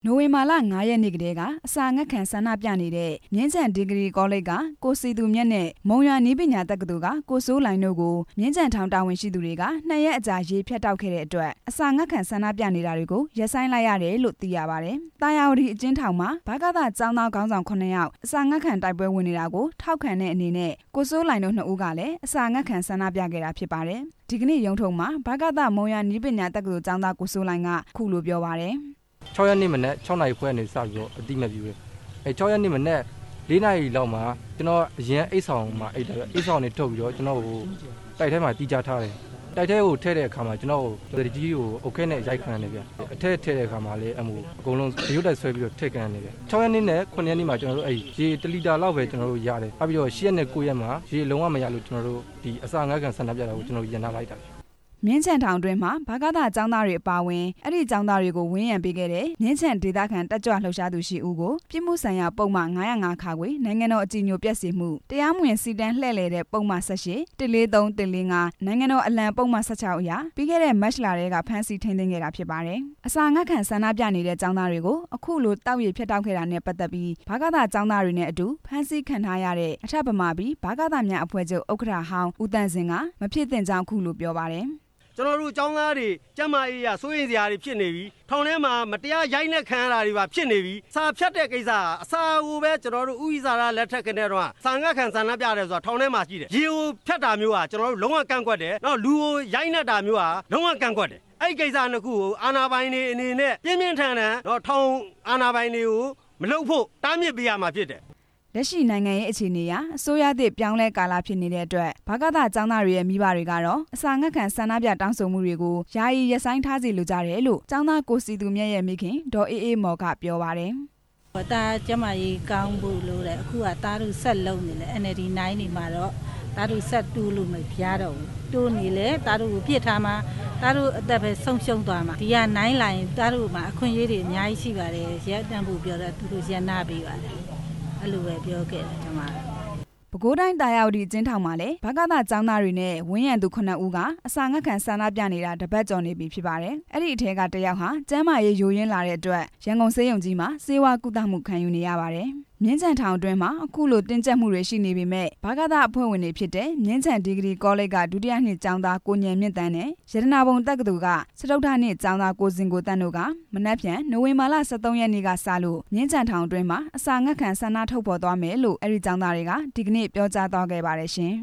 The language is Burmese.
နိုဝင်ဘာလ9 ရက်နေ့ကတည်းကအစာငတ်ခံဆန္ဒပြနေတဲ့မြင်းခြံဒီဂရီကောလိပ်ကကိုစီသူမြတ်နဲ့မုံရွာနည်းပညာတက္ကသိုလ်ကကိုစိုးလိုင်တို့ကိုမြင်းခြံထောင်တာဝန်ရှိသူတွေက2 ရက်အကြာရေဖြတ်တောက်ခဲ့တဲ့အတွက်အစာငတ်ခံဆန္ဒပြနေတာတွေကိုရပ်ဆိုင်းလိုက်ရတယ်လို့သိရပါတယ်။တာယာဝတီအကျဉ်းထောင်မှာဗကသကျောင်းသားခေါင်းဆောင်9 ယောက်အစာငတ်ခံတိုက်ပွဲဝင်နေတာကိုထောက်ခံတဲ့အနေနဲ့ကိုစိုးလိုင်တို့2 ဦးကလည်းအစာငတ်ခံဆန္ဒပြခဲ့တာဖြစ်ပါတယ်။ဒီကနေ့ရုံးထုံမှာဗကသမုံရွာနည်းပညာတက္ကသိုလ်ကျောင်းသားကိုစိုးလိုင်ကခုလိုပြောပါတယ် 6 ရက်နေ့မနက်6 နာရီခွဲနေစပြီးတော့အတိမပြူတယ်6 ရက်နေ့မနက်4 နာရီလောက်မှာကျွန်တော်အရင်အိတ်ဆောင်မှာအိတ်တယ်အိတ်ဆောင်နေထုတ်ပြီးတော့ကျွန်တော်ကိုတိုက်ထဲမှာတီးကြထားတယ်တိုက်ထဲကိုထည့်တဲ့အခါမှာကျွန်တော်ကိုတကြီးကိုအုတ်ခဲနဲ့ရိုက်ခံရတယ်ဗျအထက်ထည့်တဲ့အခါမှာလည်းအကုန်လုံးရုပ်တက်ဆွဲပြီးတော့ထည့်ခံရတယ်ဗျ6 ရက်နေ့နဲ့9 ရက်နေ့မှာကျွန်တော်တို့အဲ့ရေ1 လီတာလောက်ပဲကျွန်တော်တို့ရတယ်ပြီးတော့10 ရက်နဲ့9 ရက်မှာရေလုံးဝမရလို့ကျွန်တော်တို့ဒီအစာငတ်ခံဆန္ဒပြတာကိုကျွန်တော်ရန်နာလိုက်တာမြင်းခြံထောင်တွင်မှာဗကသကျောင်းသားတွေအပါအဝင်အဲ့ဒီကျောင်းသားတွေကိုဝန်းရံပေးခဲ့တဲ့မြင်းခြံဒေသခံတက်ကြွလှုပ်ရှားသူရှိဦးကိုပြစ်မှုဆိုင်ရာပုံမှန်905ခါခွေနိုင်ငံတော်အကြည်ညိုပျက်စေမှုတရားမဝင်စီတန်းလှည့်လည်တဲ့ပုံမှန်18 143 145နိုင်ငံတော်အလံပုံမှန်16အရာပြီးခဲ့တဲ့မတ်လထဲကဖမ်းဆီးထိန်းသိမ်းခဲ့တာဖြစ်ပါတယ်။အစာငတ်ခံဆန္ဒပြနေတဲ့ကျောင်းသားတွေကိုအခုလိုတောက်ရည်ဖြတ်တောက်ခဲ့တာနဲ့ပတ်သက်ပြီးဗကသကျောင်းသားတွေနဲ့အတူဖမ်းဆီးခံထားရတဲ့အထက်ဗမာပြည်ဗကသများအဖွဲ့ချုပ်ဥက္ကဋ္ဌဟောင်းဦးတန်းစင်ကမဖြစ်သင့်ကြောင်းခုလိုပြောပါတယ်ကျွန်တော်တို့ចောင်းသားတွေကျမအေးရစိုးရင်စရာတွေဖြစ်နေပြီထောင်ထဲမှာမတရားရိုက်နှက်ခံရတာတွေပါဖြစ်နေပြီစာဖြတ်တဲ့ကိစ္စအစာကိုပဲကျွန်တော်တို့ဥစ္စာရလက်ထက်ကနေတော့စာငတ်ခံဆန္ဒပြတယ်ဆိုတာထောင်ထဲမှာရှိတယ်ရေကိုဖြတ်တာမျိုးကကျွန်တော်တို့လုံးဝကန့်ကွက်တယ်နောက်လူကိုရိုက်နှက်တာမျိုးကလုံးဝကန့်ကွက်တယ်အဲ့ကိစ္စနှစ်ခုကိုအာဏာပိုင်တွေအနေနဲ့ပြင်းပြင်းထန်ထန်တော့ထောင်အာဏာပိုင်တွေကိုမလုပ်ဖို့တားမြစ်ပေးရမှာဖြစ်တယ်လက်ရှိနိုင်ငံရေးအခြေအနေအရအစိုးရသစ်ပြောင်းလဲကာလဖြစ်နေတဲ့အတွက်ဗကသကျောင်းသားတွေရဲ့မိဘတွေကတော့အစာငတ်ခံဆန္ဒပြတောင်းဆိုမှုတွေကိုယာယီရပ်ဆိုင်းထားစီလိုကြတယ်လို့ကျောင်းသားကိုစီသူမြတ်ရဲ့မိခင်ဒေါ်အေးအေးမော်ကပြောပါတယ်။တာကျမကြီးကောင်းဖို့လို့တဲ့အခုကတားတို့ဆက်လုံးနေလေ NLD 9နေမှာတော့တားတို့ဆက်တူးလို့မပြားတော့ဘူး။တူးနေလေတားတို့ကိုပြစ်ထားမှာတားတို့အသက်ပဲဆုံးရှုံးသွားမှာဒီက9လိုင်းတားတို့မှာအခွင့်အရေးတွေအများကြီးရှိပါတယ်ရက်တန်းဖို့ပြောတော့သူတို့ရန်နာပေးပါတယ်အဲ့လိုပဲပြောခဲ့တယ်ကျွန်မပဲခူးတိုင်းတာယာဝတီအကျဉ်းထောင်မှာလည်းဗကသကျောင်းသားတွေနဲ့ဝန်းရံသူ9 ဦးကအစာငတ်ခံဆန္ဒပြနေတာတပတ်ကျော်နေပြီဖြစ်ပါတယ်။အဲ့ဒီအထက်ကတယောက်ဟာကျန်းမာရေးယိုယွင်းလာတဲ့အတွက်ရန်ကုန်ဆေးရုံကြီးမှာဆေးဝါးကုသမှုခံယူနေရပါတယ်။မြင်းခြံထောင်အတွင်းမှာအခုလိုတင်းကျပ်မှုတွေရှိနေပေမဲ့ဗကသအဖွဲ့ဝင်တွေဖြစ်တဲ့မြင်းခြံဒီဂရီကောလိပ်ကဒုတိယနှစ်ကျောင်းသားကိုဉာဏ်မြင့်တန်းနဲ့ရတနာပုံတက္ကသိုလ်ကစတုတ္ထနှစ်ကျောင်းသားကိုစင်ကိုတန်းတို့ကမနက်ဖြန်နိုဝင်ဘာလ13 ရက်နေ့ကစလို့မြင်းခြံထောင်အတွင်းမှာအစာငတ်ခံဆန္ဒထုတ်ဖော်သွားမယ်လို့အဲ့ဒီကျောင်းသားတွေကဒီကနေ့ပြောကြားသွားခဲ့ပါတယ်ရှင်